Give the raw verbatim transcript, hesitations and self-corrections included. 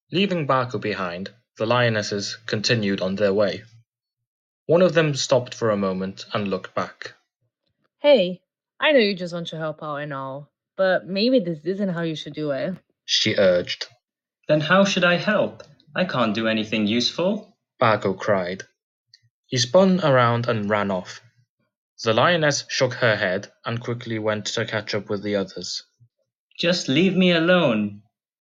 Leaving Baku behind, the lionesses continued on their way. One of them stopped for a moment and looked back. Hey, I know you just want to help out and all, but maybe this isn't how you should do it. She urged. Then how should I help? I can't do anything useful, Baku cried. He spun around and ran off. The lioness shook her head and quickly went to catch up with the others. Just leave me alone.